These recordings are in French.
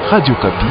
Radio Kapi.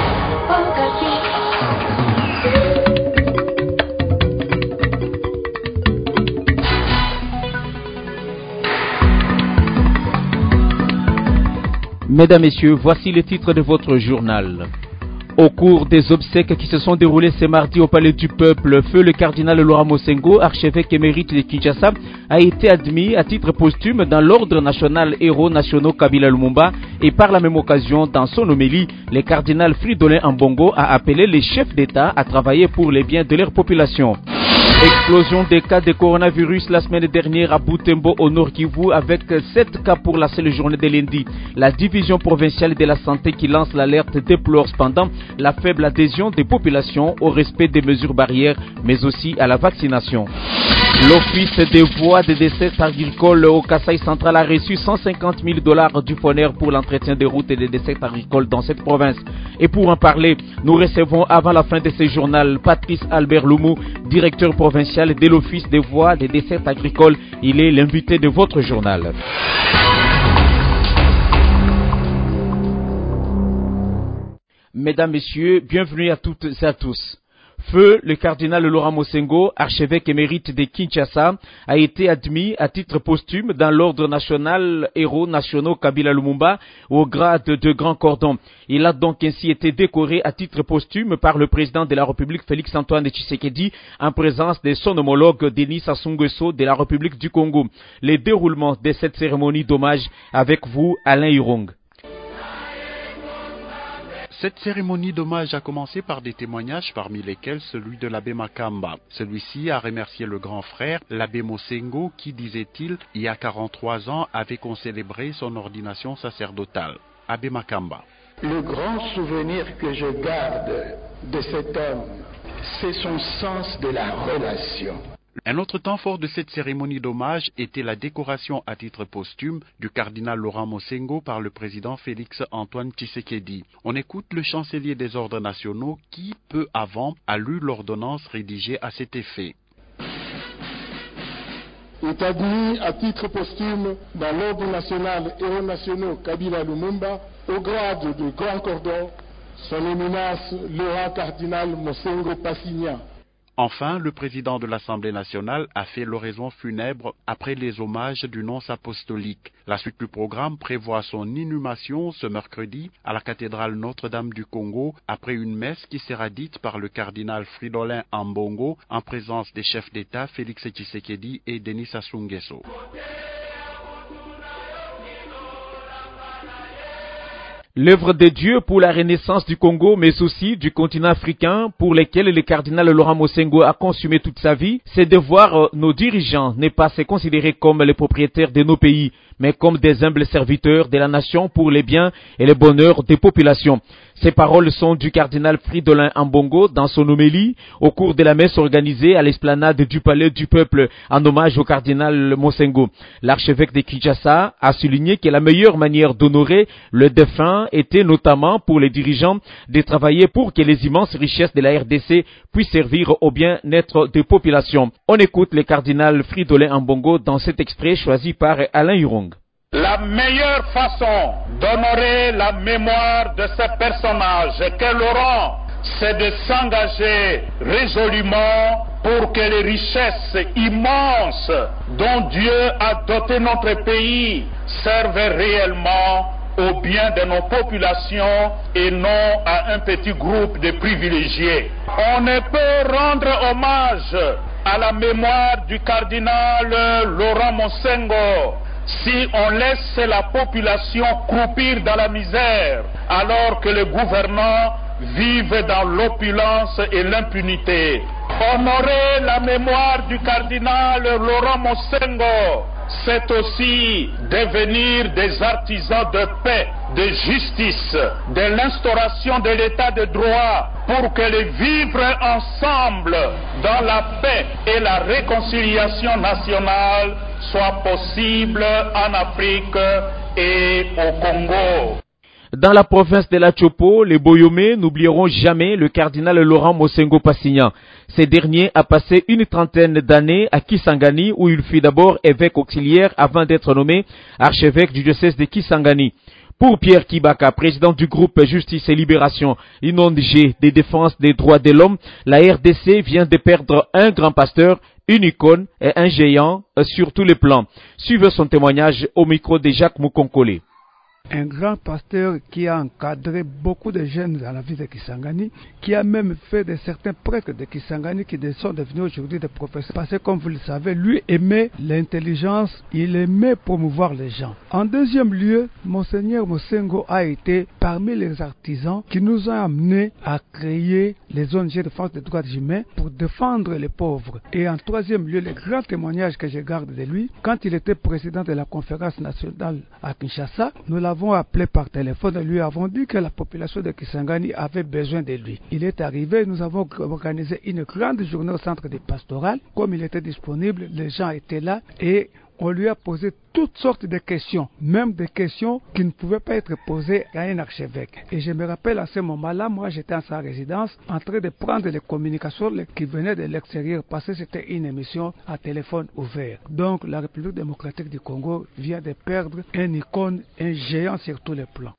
Mesdames, Messieurs, voici les titres de votre journal. Au cours des obsèques qui se sont déroulées ce mardi au Palais du Peuple, feu le cardinal Laurent Mosengo, archevêque émérite de Kinshasa, a été admis à titre posthume dans l'ordre national héros nationaux Kabila Lumumba et par la même occasion, dans son homélie, le cardinal Fridolin Ambongo a appelé les chefs d'État à travailler pour les biens de leur population. Explosion des cas de coronavirus la semaine dernière à Butembo au Nord Kivu avec 7 cas pour la seule journée de lundi. La division provinciale de la santé qui lance l'alerte déplore cependant la faible adhésion des populations au respect des mesures barrières mais aussi à la vaccination. L'Office des voies de dessertes agricoles au Kasaï central a reçu $150,000 du FONER pour l'entretien des routes et des dessertes agricoles dans cette province. Et pour en parler, nous recevons avant la fin de ce journal Patrice Albert Loumou, directeur provincial de l'Office des voies des dessertes agricoles. Il est l'invité de votre journal. Mesdames, Messieurs, bienvenue à toutes et à tous. Feu, le cardinal Laurent Mosengo, archevêque émérite de Kinshasa, a été admis à titre posthume dans l'ordre national héros nationaux Kabila Lumumba au grade de grand cordon. Il a donc ainsi été décoré à titre posthume par le président de la République Félix Antoine Tshisekedi en présence de son homologue Denis Sassou Nguesso de la République du Congo. Le déroulement de cette cérémonie d'hommage avec vous, Alain Hirong. Cette cérémonie d'hommage a commencé par des témoignages parmi lesquels celui de l'abbé Makamba. Celui-ci a remercié le grand frère, l'abbé Mosengo, qui, disait-il, il y a 43 ans, avait concélébré son ordination sacerdotale. Abbé Makamba. Le grand souvenir que je garde de cet homme, c'est son sens de la relation. Un autre temps fort de cette cérémonie d'hommage était la décoration à titre posthume du cardinal Laurent Mosengo par le président Félix Antoine Tshisekedi. On écoute le chancelier des ordres nationaux qui, peu avant, a lu l'ordonnance rédigée à cet effet. Est admis à titre posthume dans l'ordre national héros nationaux Kabila Lumumba au grade de grand cordon son éminence Laurent cardinal Mosengo Passignan. Enfin, le président de l'Assemblée nationale a fait l'oraison funèbre après les hommages du nonce apostolique. La suite du programme prévoit son inhumation ce mercredi à la cathédrale Notre-Dame du Congo après une messe qui sera dite par le cardinal Fridolin Ambongo en présence des chefs d'État Félix Tshisekedi et Denis Sassou Nguesso. L'œuvre de Dieu pour la renaissance du Congo, mais aussi du continent africain, pour lesquels le cardinal Laurent Mosengo a consumé toute sa vie, c'est de voir nos dirigeants ne pas se considérer comme les propriétaires de nos pays, mais comme des humbles serviteurs de la nation pour les biens et le bonheur des populations. Ces paroles sont du cardinal Fridolin Ambongo dans son homélie au cours de la messe organisée à l'esplanade du Palais du Peuple en hommage au cardinal Mosengo. L'archevêque de Kinshasa a souligné que la meilleure manière d'honorer le défunt était notamment pour les dirigeants de travailler pour que les immenses richesses de la RDC puissent servir au bien-être des populations. On écoute le cardinal Fridolin Ambongo dans cet extrait choisi par Alain Hirong. La meilleure façon d'honorer la mémoire de ces personnages que Laurent, c'est de s'engager résolument pour que les richesses immenses dont Dieu a doté notre pays servent réellement au bien de nos populations et non à un petit groupe de privilégiés. On ne peut rendre hommage à la mémoire du cardinal Laurent Mosengo si on laisse la population croupir dans la misère alors que les gouvernants vivent dans l'opulence et l'impunité. Honorer la mémoire du cardinal Laurent Mosengo, c'est aussi devenir des artisans de paix, de justice, de l'instauration de l'état de droit pour que les vivre ensemble dans la paix et la réconciliation nationale soient possibles en Afrique et au Congo. Dans la province de la Chopo, les Boyomé n'oublieront jamais le cardinal Laurent Mosengo Passignan. Ce dernier a passé une trentaine d'années à Kisangani où il fut d'abord évêque auxiliaire avant d'être nommé archevêque du diocèse de Kisangani. Pour Pierre Kibaka, président du groupe Justice et Libération, une ONG de défense des droits de l'homme, la RDC vient de perdre un grand pasteur, une icône et un géant sur tous les plans. Suivez son témoignage au micro de Jacques Moukonkole. Un grand pasteur qui a encadré beaucoup de jeunes dans la ville de Kisangani, qui a même fait de certains prêtres de Kisangani qui sont devenus aujourd'hui des professeurs. Parce que comme vous le savez, lui aimait l'intelligence, il aimait promouvoir les gens. En deuxième lieu, Monseigneur Mosengo a été parmi les artisans qui nous ont amenés à créer les ONG de défense des droits humains pour défendre les pauvres. Et en troisième lieu, le grand témoignage que je garde de lui, quand il était président de la conférence nationale à Kinshasa, nous l'avons appelé par téléphone et lui avons dit que la population de Kisangani avait besoin de lui. Il est arrivé, nous avons organisé une grande journée au centre des pastorales. Comme il était disponible, les gens étaient là et on lui a posé toutes sortes de questions, même des questions qui ne pouvaient pas être posées à un archevêque. Et je me rappelle à ce moment-là, moi j'étais en sa résidence en train de prendre les communications qui venaient de l'extérieur parce que c'était une émission à téléphone ouvert. Donc la République démocratique du Congo vient de perdre un icône, un géant sur tous les plans.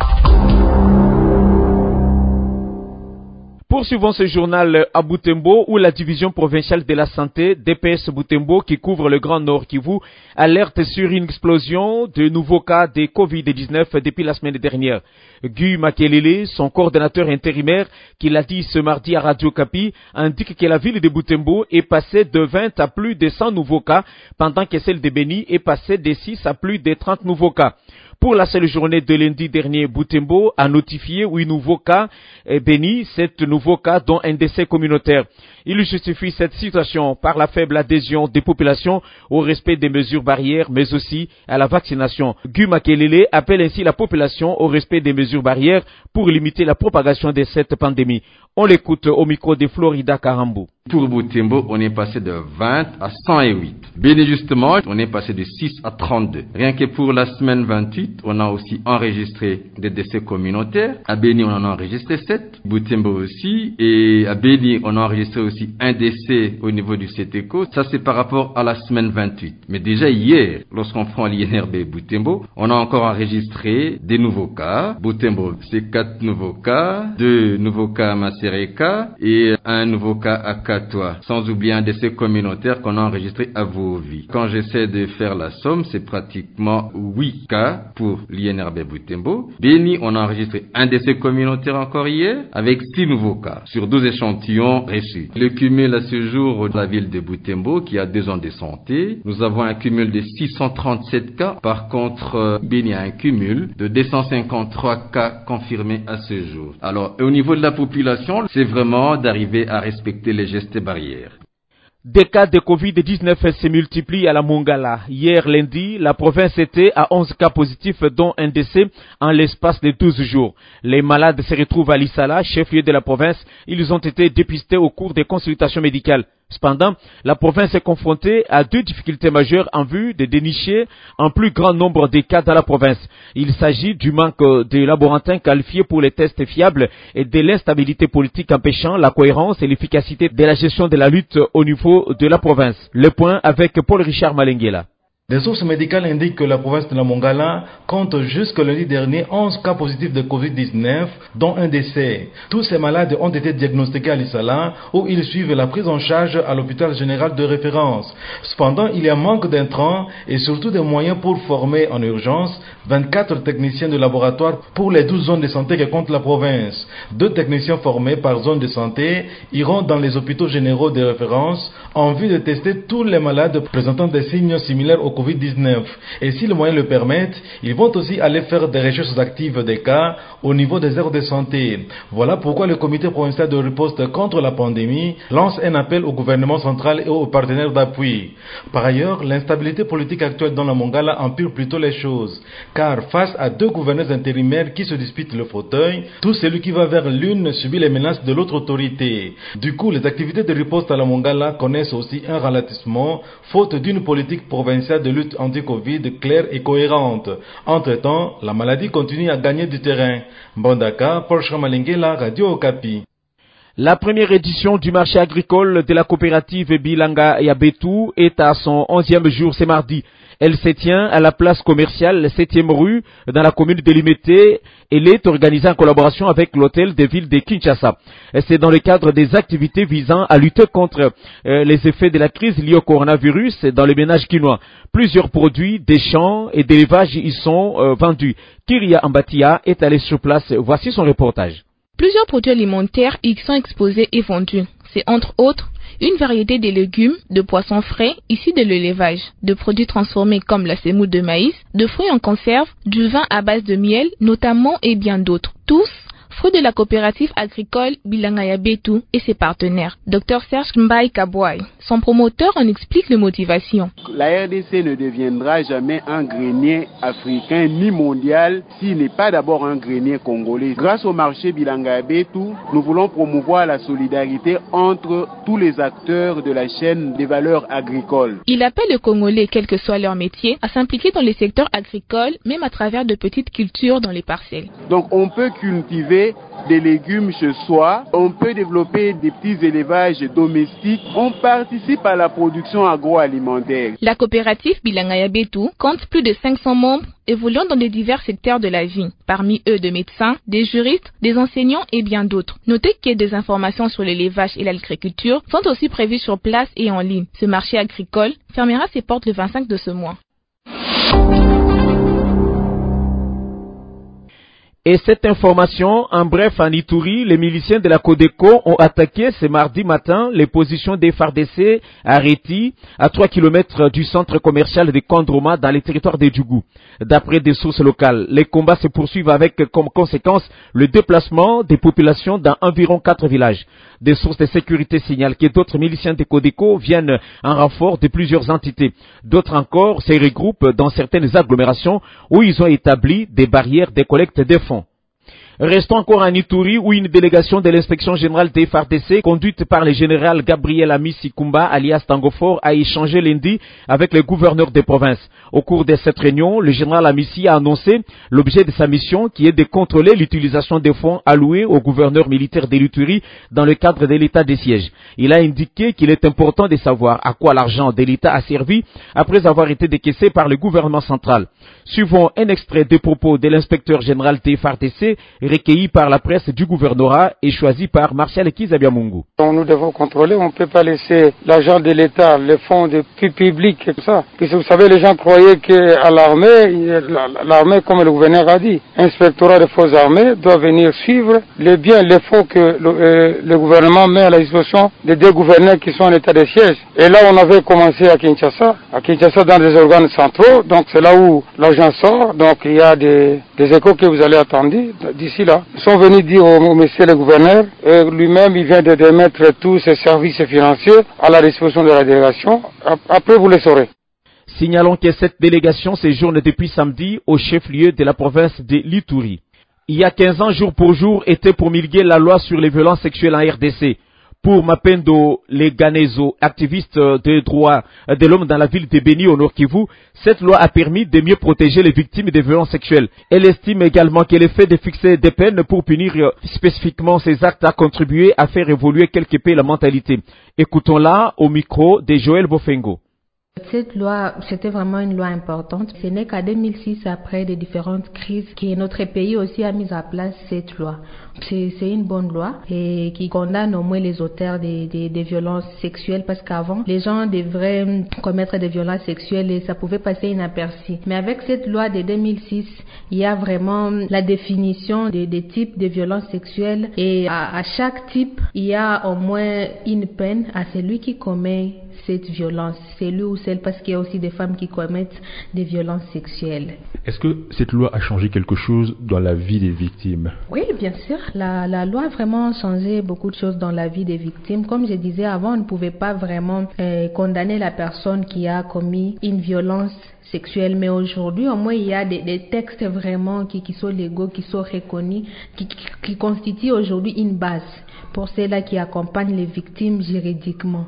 Poursuivons ce journal à Butembo où la division provinciale de la santé, DPS Butembo, qui couvre le Grand Nord Kivu, alerte sur une explosion de nouveaux cas de Covid-19 depuis la semaine dernière. Guy Makelele, son coordonnateur intérimaire, qui l'a dit ce mardi à Radio Kapi, indique que la ville de Butembo est passée de 20 à plus de 100 nouveaux cas, pendant que celle de Beni est passée de 6 à plus de 30 nouveaux cas. Pour la seule journée de lundi dernier, Butembo a notifié 8 nouveaux cas et Beni 7 nouveaux cas dont un décès communautaire. Il justifie cette situation par la faible adhésion des populations au respect des mesures barrières mais aussi à la vaccination. Guy Makelele appelle ainsi la population au respect des mesures barrières pour limiter la propagation de cette pandémie. On l'écoute au micro de Florida Karambou. Pour Butembo, on est passé de 20 à 108. Beni justement, on est passé de 6 à 32. Rien que pour la semaine 28, on a aussi enregistré des décès communautaires. À Beni, on en a enregistré 7. Butembo aussi. Et à Beni, on a enregistré aussi un décès au niveau du CETECO. Ça, c'est par rapport à la semaine 28. Mais déjà hier, lorsqu'on prend l'INRB Butembo, on a encore enregistré des nouveaux cas. Butembo, c'est 4 nouveaux cas, 2 nouveaux cas à Masereka et un nouveau cas à Katoa. Sans oublier un décès communautaire qu'on a enregistré à Vovi. Quand j'essaie de faire la somme, c'est pratiquement 8 cas pour l'INRB Butembo. Beni, on a enregistré un décès communautaire encore hier avec 6 nouveaux cas sur 12 échantillons reçus. Le cumul à ce jour de la ville de Butembo qui a 2 ans de santé, nous avons un cumul de 637 cas. Par contre, Beni a un cumul de 253 cas confirmés à ce jour. Alors, au niveau de la population, c'est vraiment d'arriver à respecter les gestes barrières. Des cas de Covid-19 se multiplient à la Mongala. Hier lundi, la province était à 11 cas positifs dont un décès en l'espace de 12 jours. Les malades se retrouvent à Lissala, chef-lieu de la province. Ils ont été dépistés au cours des consultations médicales. Cependant, la province est confrontée à 2 difficultés majeures en vue de dénicher un plus grand nombre de cas dans la province. Il s'agit du manque de laborantins qualifiés pour les tests fiables et de l'instabilité politique empêchant la cohérence et l'efficacité de la gestion de la lutte au niveau de la province. Le point avec Paul Richard Malenguela. Des sources médicales indiquent que la province de la Mongala compte jusque lundi dernier 11 cas positifs de Covid-19, dont un décès. Tous ces malades ont été diagnostiqués à Lissala, où ils suivent la prise en charge à l'hôpital général de référence. Cependant, il y a manque d'intrants et surtout des moyens pour former en urgence 24 techniciens de laboratoire pour les 12 zones de santé que compte la province. 2 techniciens formés par zone de santé iront dans les hôpitaux généraux de référence en vue de tester tous les malades présentant des signes similaires au Covid-19. Et si les moyens le permettent, ils vont aussi aller faire des recherches actives des cas au niveau des aires de santé. Voilà pourquoi le comité provincial de riposte contre la pandémie lance un appel au gouvernement central et aux partenaires d'appui. Par ailleurs, l'instabilité politique actuelle dans la Mongala empire plutôt les choses. Car face à 2 gouverneurs intérimaires qui se disputent le fauteuil, tout celui qui va vers l'une subit les menaces de l'autre autorité. Du coup, les activités de riposte à la Mongala connaissent aussi un ralentissement, faute d'une politique provinciale de lutte anti-Covid claire et cohérente. Entre-temps, la maladie continue à gagner du terrain. Mbandaka, Paul Chamalengela, Radio Okapi. La première édition du marché agricole de la coopérative Bilanga Yabetu est à son 11e jour ce mardi. Elle se tient à la place commerciale 7e rue dans la commune de Limete. Elle est organisée en collaboration avec l'hôtel de ville de Kinshasa. C'est dans le cadre des activités visant à lutter contre les effets de la crise liée au coronavirus dans les ménages quinois. Plusieurs produits des champs et d'élevage y sont vendus. Kyria Ambatia est allée sur place. Voici son reportage. Plusieurs produits alimentaires y sont exposés et vendus. C'est entre autres une variété de légumes, de poissons frais issus de l'élevage, de produits transformés comme la semoule de maïs, de fruits en conserve, du vin à base de miel notamment et bien d'autres. Tous fruits de la coopérative agricole Bilanga Yabetu et ses partenaires. Dr Serge Mbaye Kabouaï, son promoteur, en explique les motivations. La RDC ne deviendra jamais un grenier africain ni mondial s'il n'est pas d'abord un grenier congolais. Grâce au marché Bilanga Yabetu, nous voulons promouvoir la solidarité entre tous les acteurs de la chaîne des valeurs agricoles. Il appelle les Congolais, quel que soit leur métier, à s'impliquer dans les secteurs agricoles, même à travers de petites cultures dans les parcelles. Donc on peut cultiver des légumes chez soi, on peut développer des petits élevages domestiques, on participe à la production agroalimentaire. La coopérative Bilanga Yabetu compte plus de 500 membres évoluant dans les divers secteurs de la vie, parmi eux des médecins, des juristes, des enseignants et bien d'autres. Notez que des informations sur l'élevage et l'agriculture sont aussi prévues sur place et en ligne. Ce marché agricole fermera ses portes le 25 de ce mois. Et cette information, en bref, en Ituri, les miliciens de la Codeco ont attaqué ce mardi matin les positions des FARDC à Réti, à 3 km du centre commercial de Kondroma dans les territoires de Djougou. D'après des sources locales, les combats se poursuivent avec comme conséquence le déplacement des populations dans environ 4 villages. Des sources de sécurité signalent que d'autres miliciens de Codeco viennent en renfort de plusieurs entités. D'autres encore se regroupent dans certaines agglomérations où ils ont établi des barrières de collecte de fonds. Restons encore en Ituri où une délégation de l'inspection générale des FARDC conduite par le général Gabriel Amissi Kumba alias Tangofor a échangé lundi avec le gouverneur des provinces. Au cours de cette réunion, le général Amissi a annoncé l'objet de sa mission qui est de contrôler l'utilisation des fonds alloués au gouverneur militaire de l'Ituri dans le cadre de l'état de siège. Il a indiqué qu'il est important de savoir à quoi l'argent de l'État a servi après avoir été décaissé par le gouvernement central. Suivons un extrait des propos de l'inspecteur général des FARDC recueilli par la presse du gouvernorat et choisi par Martial Kizabiamungu. Nous devons contrôler, on ne peut pas laisser l'argent de l'État, les fonds publics et tout ça. Puisque vous savez, les gens croyaient qu'à l'armée, comme le gouverneur a dit, inspectorat des forces armées doit venir suivre les biens, les fonds que le gouvernement met à la disposition des deux gouverneurs qui sont en état de siège. Et là, on avait commencé à Kinshasa dans des organes centraux, donc c'est là où l'argent sort, donc il y a des échos que vous allez attendre d'ici là. Ils sont venus dire au monsieur le gouverneur, lui-même il vient de mettre tous ses services financiers à la disposition de la délégation. Après vous les saurez. Signalons que cette délégation séjourne depuis samedi au chef-lieu de la province de l'Ituri. Il y a 15 ans, jour pour jour, était promulguée la loi sur les violences sexuelles en RDC. Pour Mapendo Leganezo, activiste des droits de l'homme dans la ville de Beni au Nord Kivu, cette loi a permis de mieux protéger les victimes des violences sexuelles. Elle estime également que le fait de fixer des peines pour punir spécifiquement ces actes a contribué à faire évoluer quelque peu la mentalité. Écoutons-la au micro de Joël Bofengo. Cette loi, c'était vraiment une loi importante. Ce n'est qu'en 2006, après les différentes crises, que notre pays aussi a mis en place cette loi. C'est une bonne loi et qui condamne au moins les auteurs des violences sexuelles, parce qu'avant, les gens devraient commettre des violences sexuelles et ça pouvait passer inaperçu. Mais avec cette loi de 2006, il y a vraiment la définition des types de violences sexuelles et à chaque type, il y a au moins une peine à celui qui commet cette violence, c'est lui ou celle, parce qu'il y a aussi des femmes qui commettent des violences sexuelles. Est-ce que cette loi a changé quelque chose dans la vie des victimes? Oui, bien sûr. La loi a vraiment changé beaucoup de choses dans la vie des victimes. Comme je disais avant, on ne pouvait pas vraiment condamner la personne qui a commis une violence sexuelle, mais aujourd'hui, au moins, il y a des textes vraiment qui sont légaux, qui sont reconnus, qui constituent aujourd'hui une base pour ceux-là qui accompagnent les victimes juridiquement.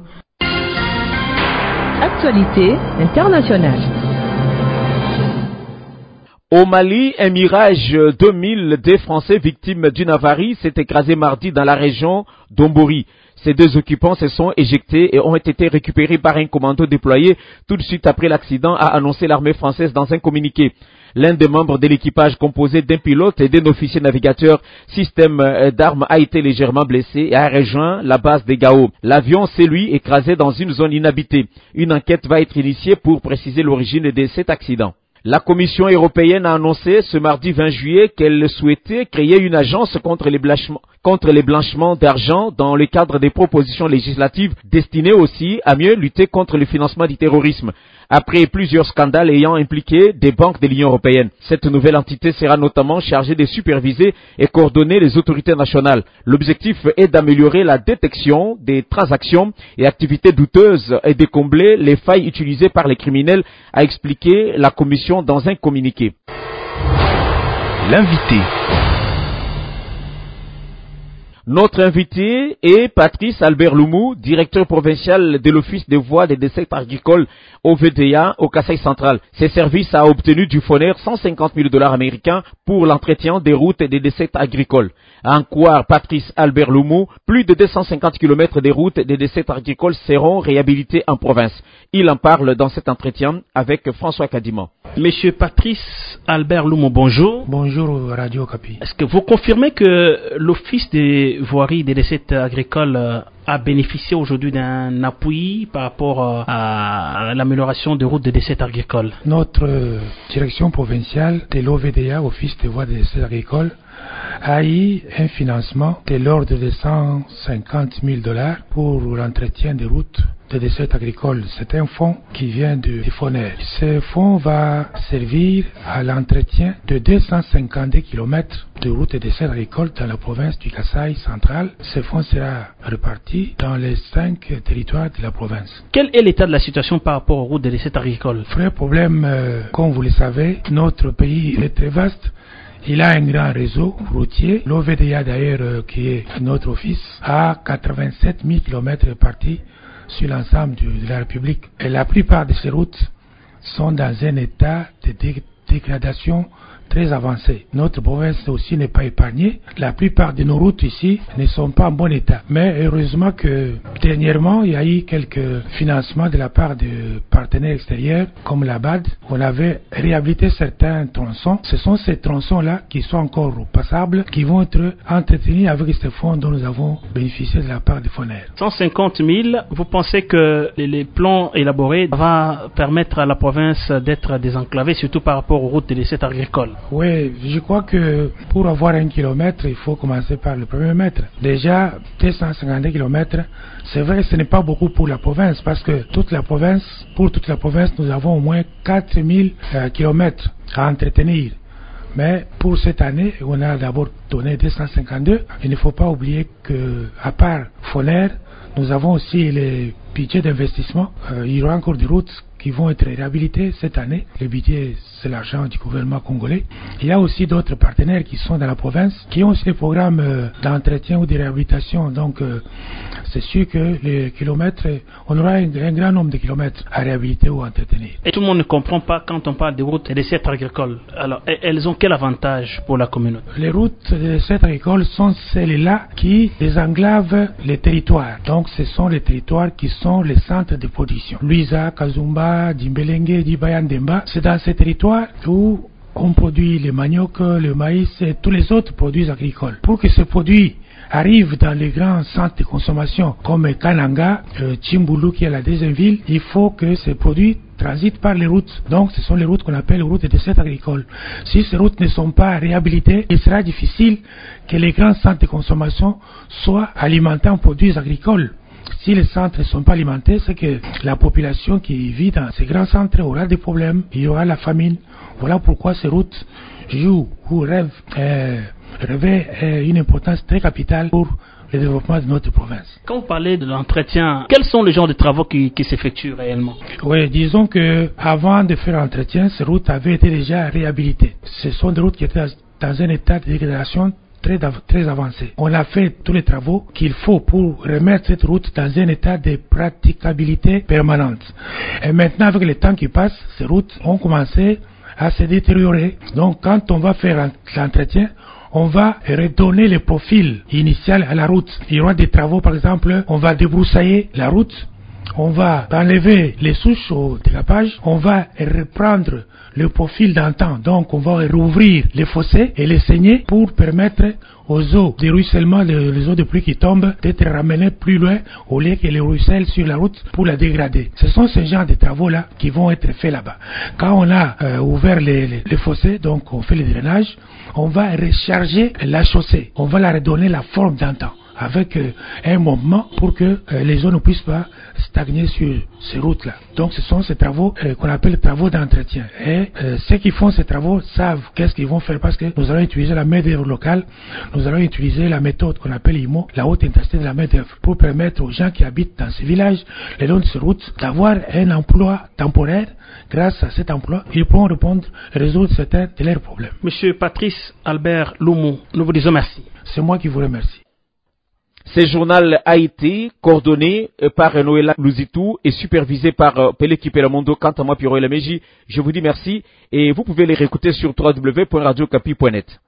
Actualité internationale. Au Mali, un Mirage 2000 des Français victimes d'une avarie s'est écrasé mardi dans la région d'Ombori. Ces deux occupants se sont éjectés et ont été récupérés par un commando déployé tout de suite après l'accident, a annoncé l'armée française dans un communiqué. L'un des membres de l'équipage, composé d'un pilote et d'un officier navigateur système d'armes, a été légèrement blessé et a rejoint la base des Gao. L'avion s'est lui écrasé dans une zone inhabitée. Une enquête va être initiée pour préciser l'origine de cet accident. La Commission européenne a annoncé ce mardi 20 juillet qu'elle souhaitait créer une agence contre les blanchiments d'argent dans le cadre des propositions législatives destinées aussi à mieux lutter contre le financement du terrorisme. Après plusieurs scandales ayant impliqué des banques de l'Union européenne, cette nouvelle entité sera notamment chargée de superviser et coordonner les autorités nationales. L'objectif est d'améliorer la détection des transactions et activités douteuses et de combler les failles utilisées par les criminels, a expliqué la Commission dans un communiqué. L'invité. Notre invité est Patrice Albert Loumou, directeur provincial de l'Office des voies des desserts agricoles OVDA au Kasaï central. Ses services a obtenu du FONER 150 000 $ américains pour l'entretien des routes et des desserts agricoles. À en croire Patrice Albert Loumou, plus de 250 km des routes et des desserts agricoles seront réhabilités en province. Il en parle dans cet entretien avec François Kadima. Monsieur Patrice Albert Loumou, bonjour. Bonjour Radio Capi. Est-ce que vous confirmez que l'Office des voiries des recettes agricoles a bénéficié aujourd'hui d'un appui par rapport à l'amélioration des routes des recettes agricoles? Notre direction provinciale de l'OVDA, Office des voies des recettes agricoles, a eu un financement de l'ordre de 150 000 $ pour l'entretien des routes de desserts agricoles. C'est un fonds qui vient du FONER. Ce fonds va servir à l'entretien de 252 km de routes et desserts agricoles dans la province du Kasaï central. Ce fonds sera réparti dans les 5 territoires de la province. Quel est l'état de la situation par rapport aux routes de desserts agricoles? Vrai problème, comme vous le savez, notre pays est très vaste. Il a un grand réseau routier. L'OVDA d'ailleurs, qui est notre office, a 87 000 km répartis sur l'ensemble de la République. Et la plupart de ces routes sont dans un état de dégradation très avancé. Notre province aussi n'est pas épargnée. La plupart de nos routes ici ne sont pas en bon état. Mais heureusement que dernièrement, il y a eu quelques financements de la part de partenaires extérieurs comme la BAD. On avait réhabilité certains tronçons. Ce sont ces tronçons-là qui sont encore passables, qui vont être entretenus avec ces fonds dont nous avons bénéficié de la part de FONER. 150 000, vous pensez que les plans élaborés vont permettre à la province d'être désenclavée, surtout par rapport aux routes de l'essai agricole? Oui, je crois que pour avoir 1 kilomètre, il faut commencer par le premier mètre. Déjà, 250 km, c'est vrai que ce n'est pas beaucoup pour la province, parce que pour toute la province, nous avons au moins 4000 km à entretenir. Mais pour cette année, on a d'abord donné 252. Il ne faut pas oublier que, à part FONER, nous avons aussi les budgets d'investissement. Il y aura encore des routes qui vont être réhabilitées cette année. Le budget, c'est l'argent du gouvernement congolais. Il y a aussi d'autres partenaires qui sont dans la province, qui ont aussi des programmes d'entretien ou de réhabilitation. Donc, c'est sûr que les kilomètres, on aura un grand nombre de kilomètres à réhabiliter ou à entretenir. Et tout le monde ne comprend pas quand on parle des routes et des sites agricoles. Alors, elles ont quel avantage pour la communauté? Les routes des sites agricoles sont celles-là qui désenglavent les territoires. Donc, ce sont les territoires qui sont les centres de production. Luiza, Kazumba, Dimbelenge, Dibayandemba, c'est dans ces territoires où on produit le manioc, le maïs et tous les autres produits agricoles. Pour que ces produits arrivent dans les grands centres de consommation comme Kananga, Chimbulu qui est la deuxième ville, il faut que ces produits transitent par les routes. Donc ce sont les routes qu'on appelle les routes de desserts agricoles. Si ces routes ne sont pas réhabilitées, il sera difficile que les grands centres de consommation soient alimentés en produits agricoles. Si les centres ne sont pas alimentés, c'est que la population qui vit dans ces grands centres aura des problèmes, il y aura la famine. Voilà pourquoi ces routes jouent ou revêtent une importance très capitale pour le développement de notre province. Quand vous parlez de l'entretien, quels sont les genres de travaux qui s'effectuent réellement? Oui, disons que avant de faire l'entretien, ces routes avaient été déjà réhabilitées. Ce sont des routes qui étaient dans un état de dégradation très avancé. On a fait tous les travaux qu'il faut pour remettre cette route dans un état de praticabilité permanente. Et maintenant, avec le temps qui passe, ces routes ont commencé à se détériorer. Donc quand on va faire l'entretien, on va redonner le profil initial à la route. Il y aura des travaux, par exemple, on va débroussailler la route, on va enlever les souches au dérapage, on va reprendre le profil d'antan. Donc on va rouvrir les fossés et les saigner pour permettre aux eaux de ruissellement, les eaux de pluie qui tombent, d'être ramenées plus loin au lieu que les ruissellent sur la route pour la dégrader. Ce sont ces genres de travaux-là qui vont être faits là-bas. Quand on a ouvert les fossés, donc on fait le drainage, on va recharger la chaussée, on va la redonner la forme d'antan, avec un mouvement pour que les eaux ne puissent pas stagner sur ces routes-là. Donc ce sont ces travaux qu'on appelle les travaux d'entretien. Et ceux qui font ces travaux savent qu'est-ce qu'ils vont faire, parce que nous allons utiliser la main-d'œuvre locale, nous allons utiliser la méthode qu'on appelle IMO, la haute intensité de la main-d'œuvre, pour permettre aux gens qui habitent dans ces villages, le long de ces routes, d'avoir un emploi temporaire. Grâce à cet emploi, ils pourront répondre et résoudre certains de leurs problèmes. Monsieur Patrice Albert Loumou, nous vous disons merci. C'est moi qui vous remercie. Ce journal a été coordonné par Noëlla Louzitou et supervisé par Peleki Pelamondo. Quant à moi, Pierre Lameji, je vous dis merci et vous pouvez les réécouter sur www.radiocapi.net.